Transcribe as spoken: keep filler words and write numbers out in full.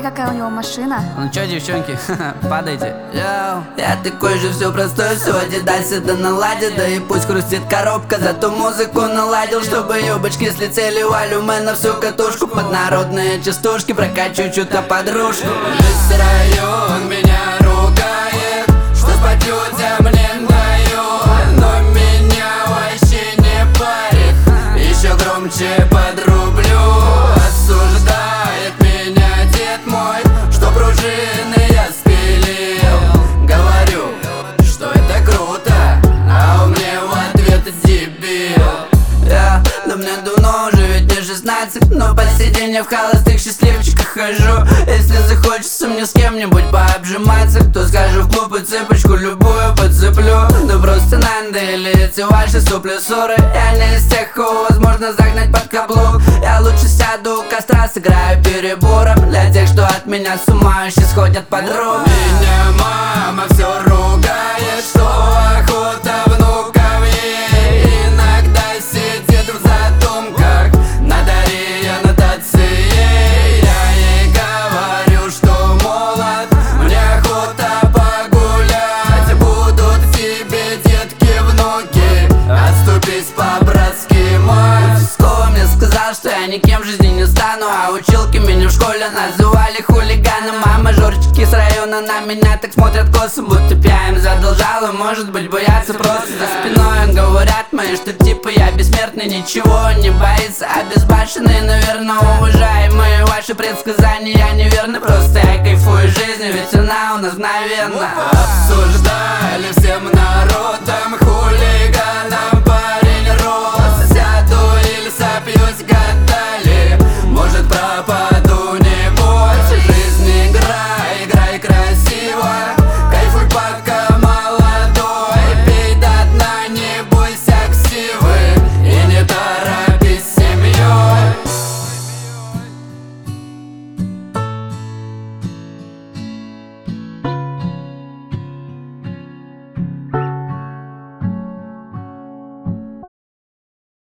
какая у него машина. Ну чё, девчонки, падайте. Йоу, я такой же, все простой, все в Адидасе да наладит. Да и пусть хрустит коробка, зато музыку наладил, чтобы юбочки слетели у Алюме на всю катушку. Под народные частушки прокачу чью-то подружку. Весь район меня ругает, что спать людям не даю, но меня вообще не парит, еще громче подрублю. Осуждает меня дед мой, что пружины я спилил. Говорю, что это круто, а у меня в ответ дебил. Я, да мне давно уже ведь не шестнадцать, но по сей день я в холостых счастливчиках хожу. Если захочется мне с кем-нибудь пообжиматься, то скажу в клуб и цепочку любую подцеплю. Да просто надо, или эти ваши сопли-ссоры. Я не из тех, кого возможно загнать под каблук. Я лучше сяду у костра, сыграю перебором для тех, что от меня с ума еще сходят подруги. Меня мама все ругает, что охота внуков ей. Иногда сидит в задумках на даре аннотации. Я ей говорю, что молод, мне охота погулять. Будут тебе детки, внуки, отступись по-братски, мать. Участковый мне сказал, что я никем в жизни не стану, а училки меня в школе называли хулиганом. А мажорчики с района на меня так смотрят косо, будто я им задолжал, и может быть боятся просто. За спиной говорят мои, что типа я бессмертный, ничего не боится, обезбашенный, наверное, уважаемые ваши предсказания неверны. Просто я кайфую жизнью, ведь она у нас мгновенно. Обсуждали всем народом